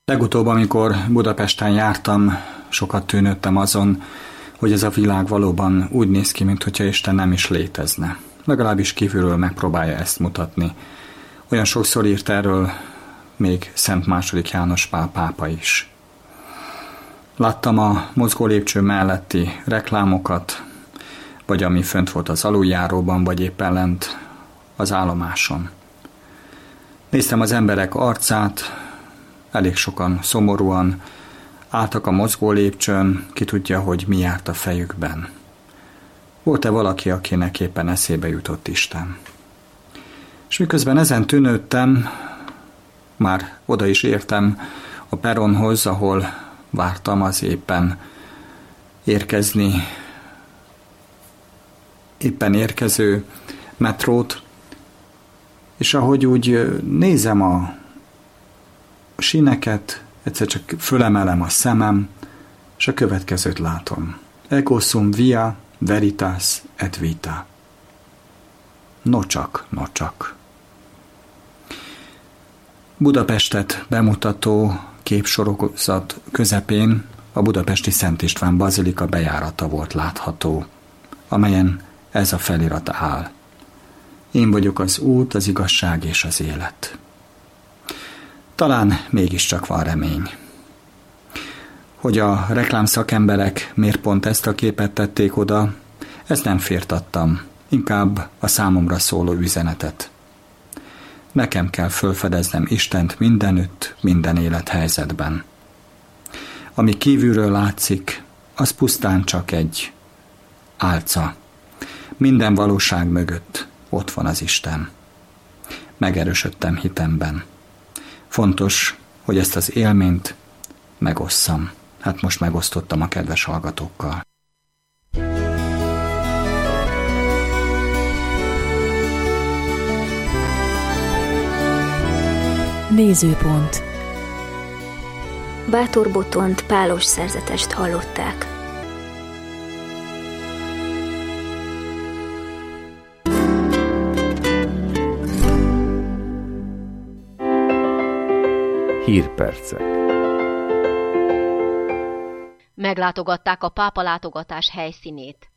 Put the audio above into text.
Legutóbb, amikor Budapesten jártam, sokat tűnődtem azon, hogy ez a világ valóban úgy néz ki, mintha Isten nem is létezne. Legalábbis kívülről megpróbálja ezt mutatni. Olyan sokszor írt erről még Szent II. János Pál pápa is. Láttam a mozgó lépcső melletti reklámokat, vagy ami fönt volt az aluljáróban, vagy éppen lent az állomáson. Néztem az emberek arcát, elég sokan szomorúan álltak a mozgó lépcsőn, ki tudja, hogy mi járt a fejükben. Volt-e valaki, akinek éppen eszébe jutott Isten? És miközben ezen tűnődtem, már oda is értem a peronhoz, ahol vártam az éppen érkező metrót, és ahogy úgy nézem a síneket, egyszer csak fölemelem a szemem, és a következőt látom. Ego sum via veritas et vita. Nocsak. Budapestet bemutató képsorozat közepén a budapesti Szent István bazilika bejárata volt látható, amelyen ez a felirat áll. Én vagyok az út, az igazság és az élet. Talán mégiscsak van remény. Hogy a reklámszakemberek miért pont ezt a képet tették oda, ezt nem firtattam, inkább a számomra szóló üzenetet. Nekem kell fölfedeznem Istent mindenütt, minden élethelyzetben. Ami kívülről látszik, az pusztán csak egy álca. Minden valóság mögött ott van az Isten. Megerősödtem hitemben. Fontos, hogy ezt az élményt megosszam. Hát most megosztottam a kedves hallgatókkal. Nézőpont. Bátor Botont pálos szerzetest hallották. Hírpercek. Meglátogatták a pápa látogatás helyszínét.